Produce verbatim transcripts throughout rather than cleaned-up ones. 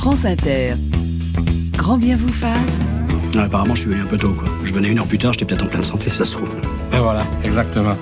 France Inter. Grand bien vous fasse. Ouais, apparemment, je suis venu un peu tôt, quoi. Je venais une heure plus tard, j'étais peut-être en pleine santé, ça se trouve. Et voilà, exactement.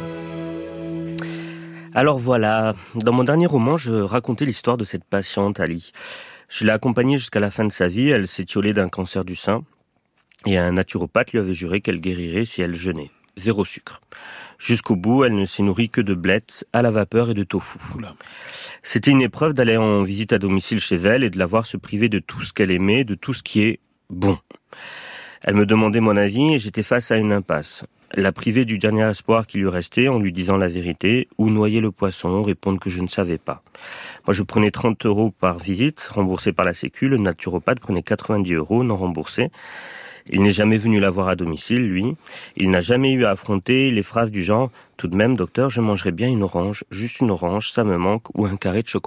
Alors voilà, dans mon dernier roman, je racontais l'histoire de cette patiente, Ali. Je l'ai accompagnée jusqu'à la fin de sa vie, elle s'est étiolée d'un cancer du sein, et un naturopathe lui avait juré qu'elle guérirait si elle jeûnait. Zéro sucre. Jusqu'au bout, elle ne s'est nourrie que de blettes à la vapeur et de tofu. Oula. C'était une épreuve d'aller en visite à domicile chez elle et de la voir se priver de tout ce qu'elle aimait, de tout ce qui est bon. Elle me demandait mon avis et j'étais face à une impasse. La priver du dernier espoir qui lui restait en lui disant la vérité, ou noyer le poisson, répondre que je ne savais pas. Moi, je prenais trente euros par visite, remboursé par la Sécu. Le naturopathe prenait quatre-vingt-dix euros, non remboursés. Il n'est jamais venu la voir à domicile, lui. Il n'a jamais eu à affronter les phrases du genre « Tout de même, docteur, je mangerais bien une orange, juste une orange, ça me manque, ou un carré de chocolat. »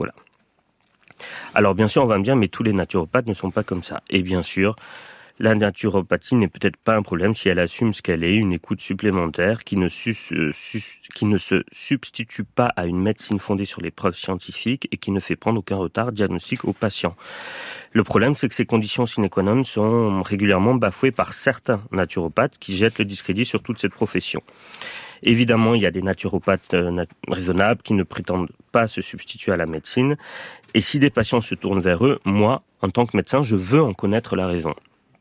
Alors bien sûr, on va me dire « Mais tous les naturopathes ne sont pas comme ça. » Et bien sûr, la naturopathie n'est peut-être pas un problème si elle assume ce qu'elle est, une écoute supplémentaire qui ne, sus, sus, qui ne se substitue pas à une médecine fondée sur les preuves scientifiques et qui ne fait prendre aucun retard diagnostique aux patients. Le problème, c'est que ces conditions sine qua non sont régulièrement bafouées par certains naturopathes qui jettent le discrédit sur toute cette profession. Évidemment, il y a des naturopathes euh, nat- raisonnables qui ne prétendent pas se substituer à la médecine. Et si des patients se tournent vers eux, moi, en tant que médecin, je veux en connaître la raison.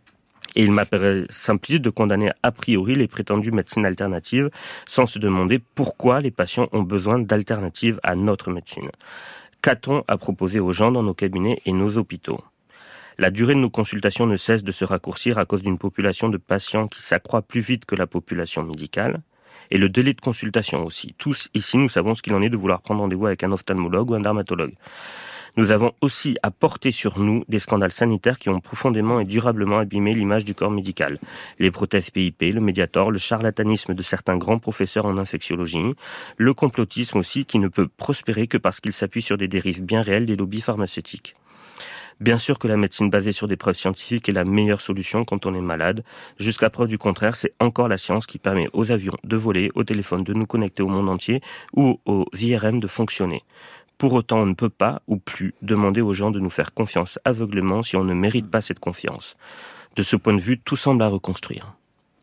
Et il m'apparaît simpliste de condamner a priori les prétendues médecines alternatives sans se demander pourquoi les patients ont besoin d'alternatives à notre médecine. Qu'a-t-on à proposer aux gens dans nos cabinets et nos hôpitaux ? La durée de nos consultations ne cesse de se raccourcir à cause d'une population de patients qui s'accroît plus vite que la population médicale. Et le délai de consultation aussi. Tous ici, nous savons ce qu'il en est de vouloir prendre rendez-vous avec un ophtalmologue ou un dermatologue. Nous avons aussi à porter sur nous des scandales sanitaires qui ont profondément et durablement abîmé l'image du corps médical. Les prothèses P I P, le Mediator, le charlatanisme de certains grands professeurs en infectiologie, le complotisme aussi qui ne peut prospérer que parce qu'il s'appuie sur des dérives bien réelles des lobbies pharmaceutiques. Bien sûr que la médecine basée sur des preuves scientifiques est la meilleure solution quand on est malade. Jusqu'à preuve du contraire, c'est encore la science qui permet aux avions de voler, aux téléphones de nous connecter au monde entier ou aux I R M de fonctionner. Pour autant, on ne peut pas, ou plus, demander aux gens de nous faire confiance aveuglément si on ne mérite pas cette confiance. De ce point de vue, tout semble à reconstruire.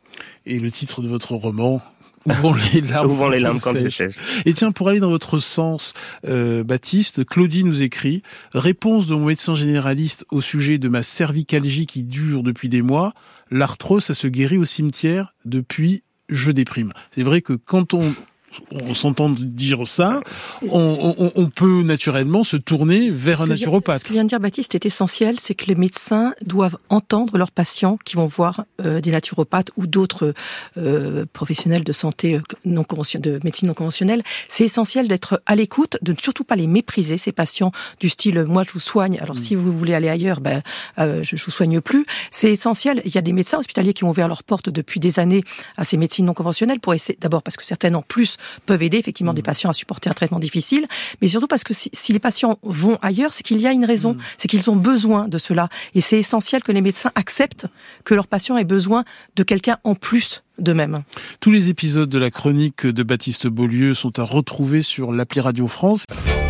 Et le titre de votre roman, Ouvrons les larmes, Ouvrons les larmes quand elles sèchent. Et tiens, pour aller dans votre sens, euh, Baptiste, Claudie nous écrit « Réponse de mon médecin généraliste au sujet de ma cervicalgie qui dure depuis des mois. L'arthrose, ça se guérit au cimetière depuis je déprime. » C'est vrai que quand on... on s'entend dire ça, on, on, on peut naturellement se tourner vers un naturopathe. Ce que vient de dire Baptiste est essentiel, c'est que les médecins doivent entendre leurs patients qui vont voir euh, des naturopathes ou d'autres euh, professionnels de santé non conventionnelle, de médecine non conventionnelle. C'est essentiel d'être à l'écoute, de ne surtout pas les mépriser, ces patients du style « moi je vous soigne, alors mmh. si vous voulez aller ailleurs, ben euh, je, je vous soigne plus ». C'est essentiel. Il y a des médecins hospitaliers qui ont ouvert leurs portes depuis des années à ces médecines non conventionnelles pour essayer, d'abord parce que certaines en plus peuvent aider effectivement mmh. des patients à supporter un traitement difficile, mais surtout parce que si, si les patients vont ailleurs, c'est qu'il y a une raison, mmh. c'est qu'ils ont besoin de cela. Et c'est essentiel que les médecins acceptent que leurs patients aient besoin de quelqu'un en plus d'eux-mêmes. Tous les épisodes de la chronique de Baptiste Beaulieu sont à retrouver sur l'appli Radio France.